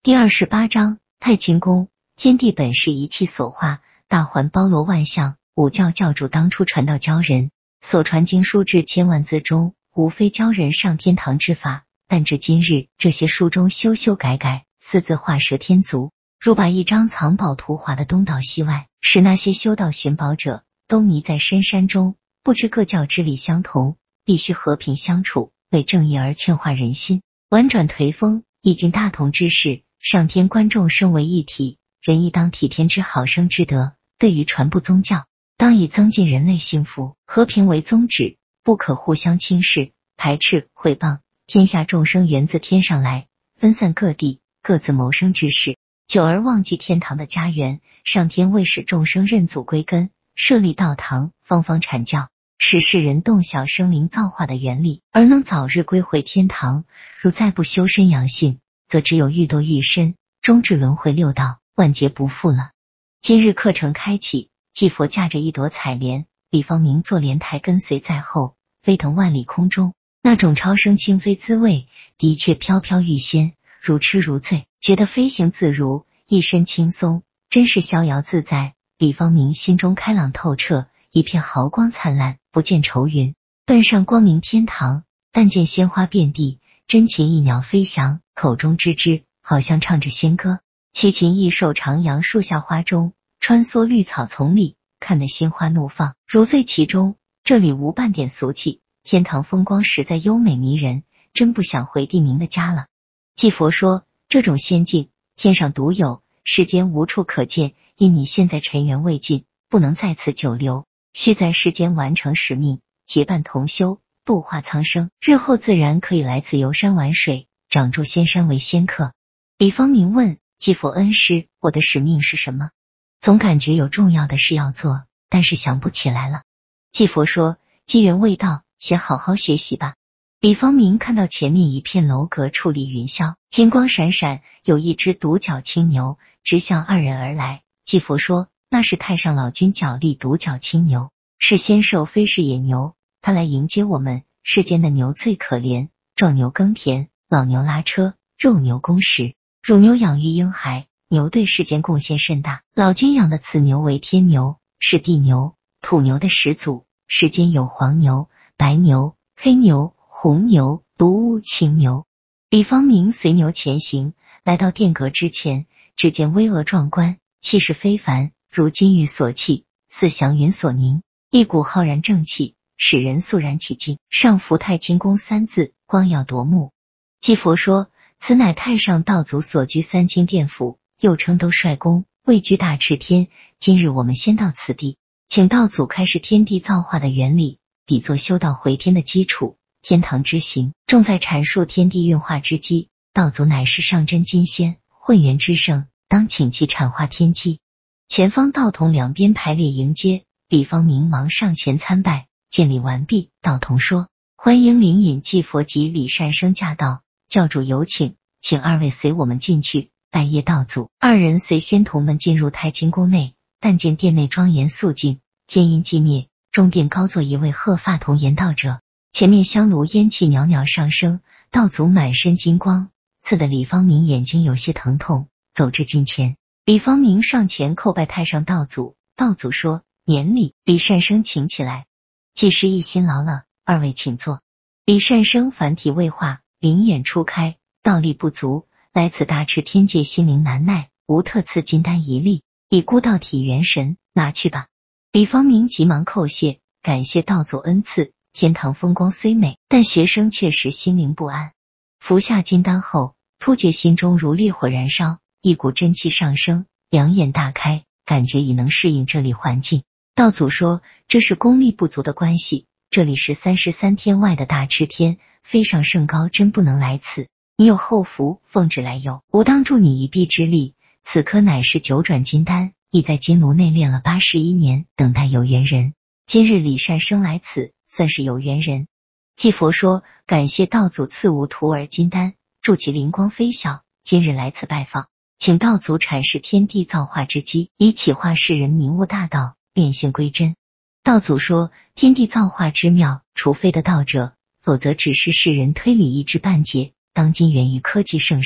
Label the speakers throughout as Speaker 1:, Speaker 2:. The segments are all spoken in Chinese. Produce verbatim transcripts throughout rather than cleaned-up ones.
Speaker 1: 第二十八章太清宫。天地本是一气所化，大环包罗万象。五教教主当初传道教人，所传经书至千万字中，无非教人上天堂之法。但至今日，这些书中修修改改，私自画蛇添足，如把一张藏宝图划得东倒西歪，使那些修道寻宝者都迷在深山中，不知各教之理相同，必须和平相处，为正义而劝化人心，婉转颓风，以尽大同之事。上天观众生为一体，人亦当体天之好生之德。对于传播宗教，当以增进人类幸福和平为宗旨，不可互相轻视、排斥、毁谤。天下众生源自天上来，分散各地，各自谋生之事，久而忘记天堂的家园。上天为使众生认祖归根，设立道堂，方方阐教，使世人洞晓生灵造化的原理，而能早日归回天堂。如再不修身养性，则只有愈堕愈深，终至轮回六道，万劫不复了。今日课程开启，继佛驾着一朵采莲，李方明坐莲台跟随在后，飞腾万里空中，那种超生轻飞滋味，的确飘飘欲仙，如痴如醉，觉得飞行自如，一身轻松，真是逍遥自在。李方明心中开朗透彻，一片豪光灿烂，不见愁云，断上光明天堂，但见鲜花遍地，真禽一鸟飞翔，口中吱吱，好像唱着仙歌。七禽异兽徜徉树下花中，穿梭绿草丛里，看得心花怒放，如醉其中。这里无半点俗气，天堂风光实在优美迷人，真不想回地名的家了。继佛说，这种仙境天上独有，世间无处可见，因你现在尘缘未尽，不能在此久留，需在世间完成使命，结伴同修，度化苍生，日后自然可以来此游山玩水，长住仙山为仙客。李方明问继佛恩师，我的使命是什么？总感觉有重要的事要做，但是想不起来了。继佛说，机缘未到，先好好学习吧。李方明看到前面一片楼阁矗立云霄，金光闪闪，有一只独角青牛直向二人而来。继佛说，那是太上老君脚立独角青牛，是仙兽，非是野牛，他来迎接我们。世间的牛最可怜，壮牛耕田，老牛拉车，肉牛供食，乳牛养育婴孩，牛对世间贡献甚大。老君养的此牛为天牛，是地牛、土牛的始祖。世间有黄牛、白牛、黑牛、红牛、毒青牛。李方明随牛前行，来到殿阁之前，只见巍峨壮观，气势非凡，如金玉所弃，似祥云所凝，一股浩然正气，使人肃然起敬。上浮太清宫三字，光耀夺目。继佛说，此乃太上道祖所居三清殿府，又称兜率宫，位居大赤天。今日我们先到此地，请道祖开示天地造化的原理，比作修道回天的基础。天堂之行，重在阐述天地运化之机，道祖乃是上真金仙，混元之圣，当请其阐化天机。前方道童两边排列迎接，李方明忙上前参拜，见礼完毕，道童说，欢迎灵隐继佛及李善生驾到，教主有请，请二位随我们进去拜谒道祖。二人随仙童们进入太清宫内，但见殿内庄严肃静，天阴寂灭，中殿高坐一位鹤发童颜道者，前面香炉烟气袅袅上升，道祖满身金光，刺得李方明眼睛有些疼痛，走至近前。李方明上前叩拜太上道祖，道祖说，免礼。李善生请起来。既是一辛劳了，二位请坐。李善生凡体未化，灵眼初开，道力不足，来此大赤天界心灵难耐，无特赐金丹一粒，以孤道体元神，拿去吧。李方明急忙叩谢，感谢道祖恩赐。天堂风光虽美，但学生确实心灵不安。服下金丹后，突觉心中如烈火燃烧，一股真气上升，两眼大开，感觉已能适应这里环境。道祖说，这是功力不足的关系，这里是三十三天外的大赤天，飞上甚高，真不能来此。你有后福，奉旨来游，吾当助你一臂之力。此颗乃是九转金丹，已在金炉内炼了八十一年，等待有缘人。今日李善生来此，算是有缘人。继佛说，感谢道祖赐吾徒儿金丹，助其灵光飞晓，今日来此拜访，请道祖阐释天地造化之机，以启化世人明悟大道，变性归真。道祖说，天地造化之妙，除非得道者，否则只是世人推理一知半解。当今源于科技盛世，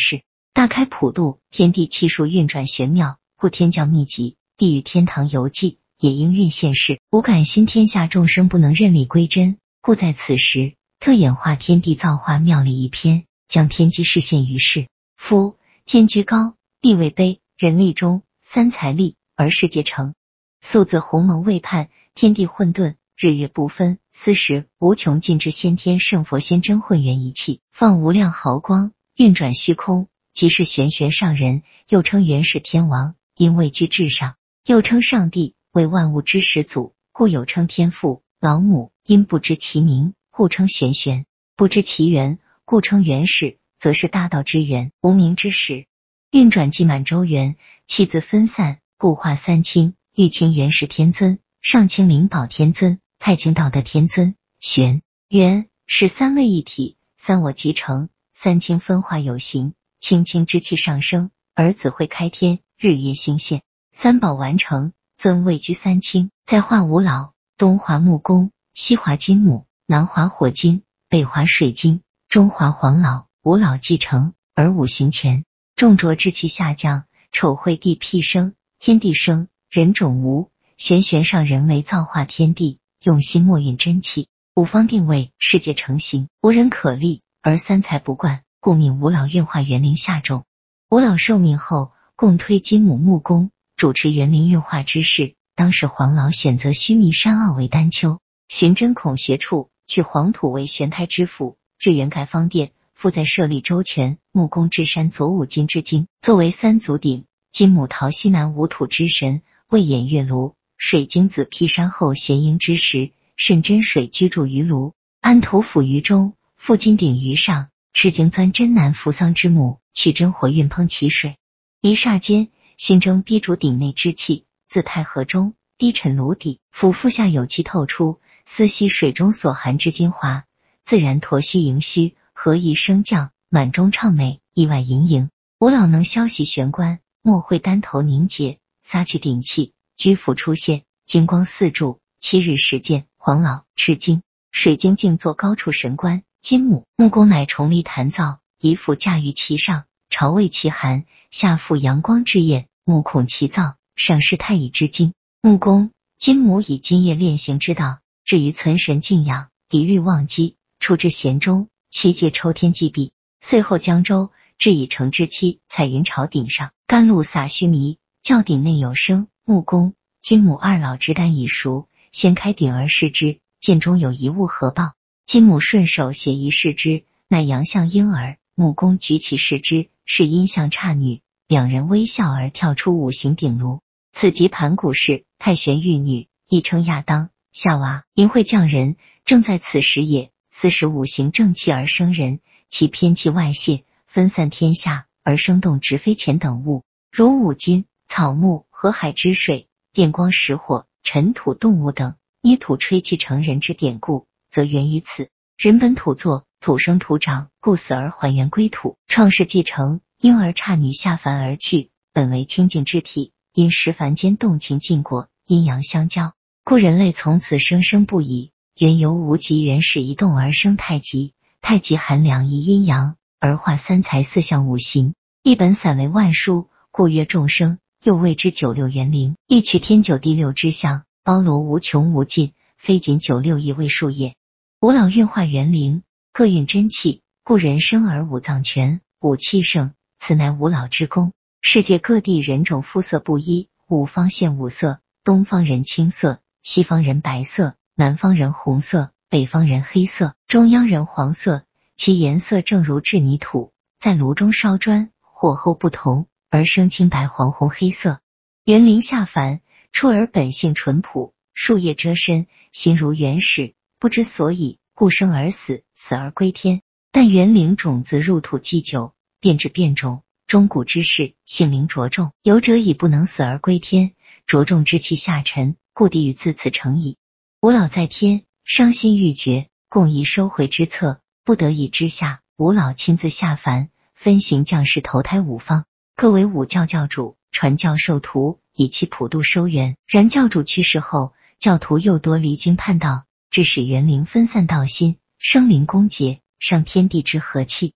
Speaker 1: 大开普度，天地气数运转玄妙，故天教秘籍，地狱天堂游记，也应运现世。吾感心天下众生不能认理归真，故在此时特演化天地造化妙理一篇，将天机示现于世。夫天居高，地位卑，人力中，三才立，而世界成。素自鸿蒙未判，天地混沌，日月不分，斯时无穷尽之先天圣佛仙真混元一气，放无量毫光，运转虚空，即是玄玄上人，又称元始天王，因位居至上；又称上帝，为万物之始祖，故有称天父、老母，因不知其名，故称玄玄；不知其源，故称元始，则是大道之源，无名之始。运转既满周圆，气自分散，故化三清：玉清元始天尊，上清灵宝天尊，太清道德天尊。玄、元、始三位一体，三我即成，三清分化有形，清清之气上升，而子会开天，日月星现，三宝完成，尊位居三清，在化五老：东华木工，西华金母，南华火金，北华水金，中华黄老，五老继承，而五行全。重浊之气下降，丑晦地辟生，天地生，人种无。玄玄上人为造化天地，用心默运真气，五方定位，世界成形，无人可立，而三才不贯，故命五老运化元灵下种。五老受命后，共推金母木工，主持元灵运化之事。当时黄老选择须弥山坳为丹丘，寻真孔穴处，取黄土为玄胎之府，至元盖方殿，复在设立周全。木工至山左五金之精，作为三足鼎。金母陶西南无土之神，为演月炉。水晶子辟山后玄婴之时，甚真水居住于炉，安土府于中，覆金鼎于上，持经钻真南扶桑之母，取真火运烹其水。一霎间，熏蒸逼逐鼎内之气，自太和中低沉炉底，腹腹下有气透出，思吸水中所含之精华，自然陀虚盈虚，和意升降，满中畅美，意外盈盈。五老能消息玄关，莫会单头凝结，撒去鼎气，居府出现，金光四柱，七日时见。黄老、赤金、水晶静坐高处神官，金母、木工乃重力弹造，以斧架于其上，朝畏其寒，下覆阳光之焰，目孔其造，上施太乙之精。木工、金母以金液炼形之道，至于存神静养，抵御忘机，出至弦中，七界抽天既毕，岁后江州至以成之期，彩云朝顶上，甘露洒须弥，教鼎内有声。木工、金母二老之丹已熟，掀开鼎而视之，见中有一物合抱。金母顺手写一视之，乃阳相婴儿。木工举起视之，是阴相姹女。两人微笑而跳出五行鼎炉。此即盘古氏，太玄玉女，亦称亚当、夏娃，淫秽降人，正在此时也。四时五行正气而生人，其偏气外泄，分散天下，而生动直飞前等物，如五金、草木、河海之水、电光石火、尘土动物等。捏土吹气成人之典故，则源于此。人本土作，土生土长，故死而还原归土，创世继承，婴儿姹女下凡而去，本为清净之体，因时凡间动情禁果，阴阳相交，故人类从此生生不已。原由无极原始一动而生太极，太极寒凉一阴阳，而化三才四象五行，一本散为万殊，故曰众生，又谓之九六元灵，亦取天九地六之象，包罗无穷无尽，非仅九六一位数也。五老运化元灵，各运真气，故人生而五脏全，五气盛，此乃五老之功。世界各地人种肤色不一，五方现五色：东方人青色，西方人白色，南方人红色，北方人黑色，中央人黄色。其颜色正如制泥土，在炉中烧砖，火候不同，而生青白黄红黑色。元灵下凡，出而本性淳朴，树叶遮身，形如原始，不知所以，故生而死，死而归天。但元灵种子入土既久，变质变种，中古之事，性灵着重，有者已不能死而归天，着重之气下沉，故地狱自此成矣。五老在天，伤心欲绝，共议收回之策，不得已之下，五老亲自下凡，分行将士投胎五方，各为五教教主，传教授徒，以其普度收元。然教主去世后，教徒又多离经叛道，致使元灵分散道心，生灵攻讦，伤天地之和气。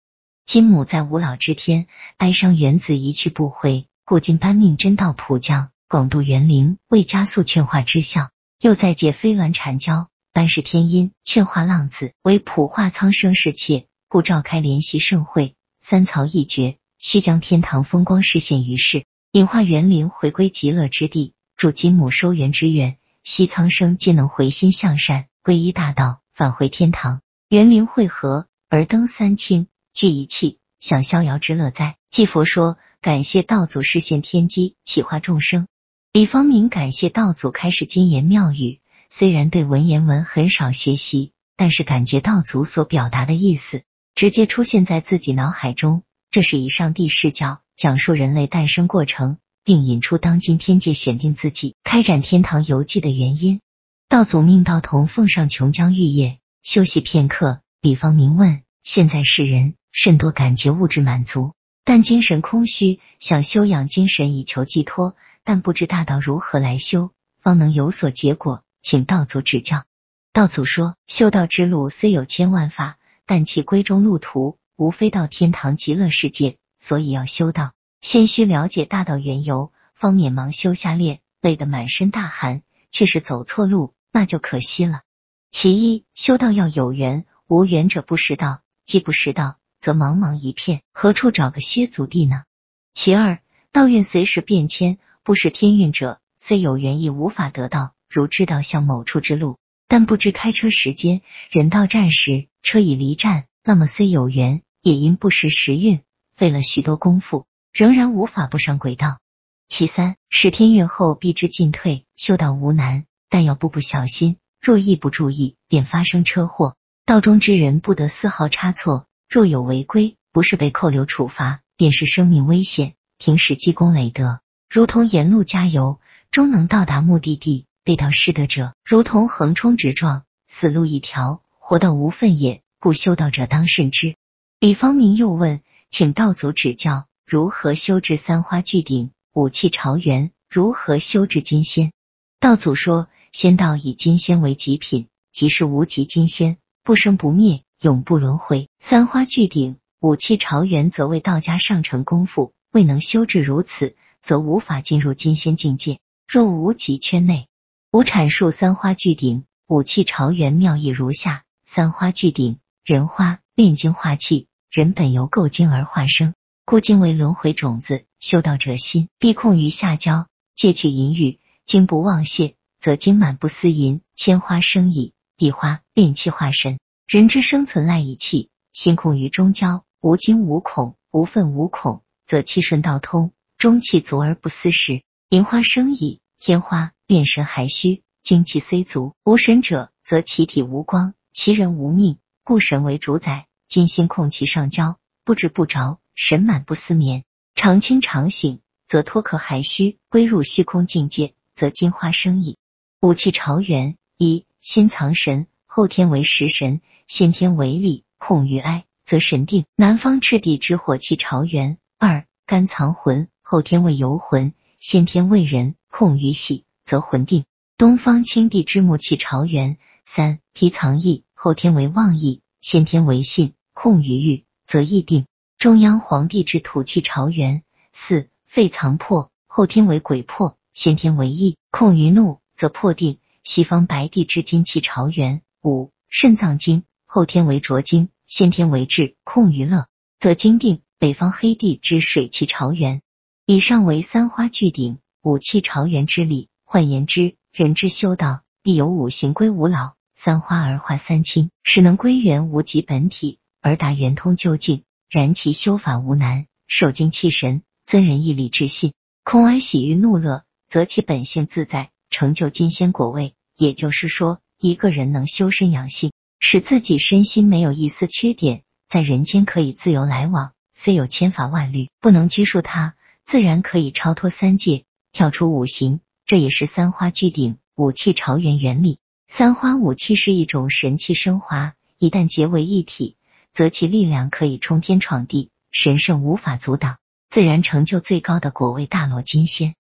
Speaker 1: 金母在无老之天，哀伤原子一去不回，故今颁命真道普降，广度园林，为加速劝化之效。又再借飞鸾缠交，颁示天音，劝化浪子，为普化苍生侍妾，故召开联席盛会，三曹议决，须将天堂风光实现于世，引化园林回归极乐之地，祝金母收园之愿，希苍生皆能回心向善，皈依大道，返回天堂。园林会合，而登三清，聚一气，享逍遥之乐哉。继佛说，感谢道祖示现天机，启化众生。李方明感谢道祖开示金言妙语，虽然对文言文很少学习，但是感觉道祖所表达的意思直接出现在自己脑海中。这是以上帝视角讲述人类诞生过程，并引出当今天界选定自己开展天堂游记的原因。道祖命道童奉上琼浆玉液，休息片刻。李方明问，现在世人甚多感觉物质满足，但精神空虚，想修养精神以求寄托，但不知大道如何来修，方能有所结果，请道祖指教。道祖说，修道之路虽有千万法，但其归中路途无非到天堂极乐世界，所以要修道，先须了解大道缘由，方免忙修下列，累得满身大汗，却是走错路，那就可惜了。其一，修道要有缘，无缘者不识道，既不识道，则茫茫一片，何处找个歇足地呢？其二，道运随时变迁，不识天运者，虽有缘亦无法得到。如知道向某处之路，但不知开车时间，人到站时，车已离站，那么虽有缘，也因不识时运，费了许多功夫，仍然无法步上轨道。其三，识天运后必知进退，修道无难，但要步步小心，若一不注意，便发生车祸。道中之人不得丝毫差错，若有违规，不是被扣留处罚，便是生命危险。平时积功累德，如同沿路加油，终能到达目的地。背道失德者，如同横冲直撞，死路一条，活道无分也，故修道者当慎之。李方明又问，请道祖指教，如何修治三花聚顶，五气朝元，如何修治金仙？道祖说，仙道以金仙为极品，即是无极金仙，不生不灭，永不轮回。三花聚顶，五气朝元则为道家上乘功夫，未能修治如此，则无法进入金仙境界。若无极圈内，吾阐述三花聚顶，五气朝元妙义如下：三花聚顶，人花，炼精化气，人本由构精而化生，故精为轮回种子。修道者心必空于下焦，戒去淫欲，精不忘泄，则精满不思淫，千花生矣。地花，炼气化神，人之生存赖以气，心空于中焦，无精无孔，无分无孔，则气顺道通，中气足而不思食。银花生矣。天花，炼神还虚，精气虽足，无神者，则其体无光，其人无命，故神为主宰。金心控其上焦，不知不着，神满不思眠，常清常醒，则脱壳还虚，归入虚空境界，则金花生矣。五气朝元，一心藏神，后天为食神，先天为力，控于哀，则神定。南方赤地之火气朝元。二肝藏魂，后天为游魂，先天为人，控于喜，则魂定。东方青地之木气朝元。三脾藏意，后天为妄意，先天为信，控于欲，则意定。中央黄帝之土气朝元。四肺藏魄，后天为鬼魄，先天为意，控于怒，则魄定。西方白帝之金气朝元。五肾脏经，后天为浊精，先天为志，控于乐，则精定。北方黑帝之水气朝元。以上为三花聚顶，五气朝元之理。换言之，人之修道，必有五行归五老，三花而化三清，使能归元无极本体，而达圆通究竟。然其修法无难，受精气神，尊人毅力至信，空哀喜欲怒乐，则其本性自在，成就金仙果位。也就是说，一个人能修身养性，使自己身心没有一丝缺点，在人间可以自由来往，虽有千法万律不能拘束他，自然可以超脱三界，跳出五行。这也是三花聚顶，五气朝元原理。三花五气是一种神气升华，一旦结为一体，则其力量可以冲天闯地，神圣无法阻挡，自然成就最高的果位大罗金仙。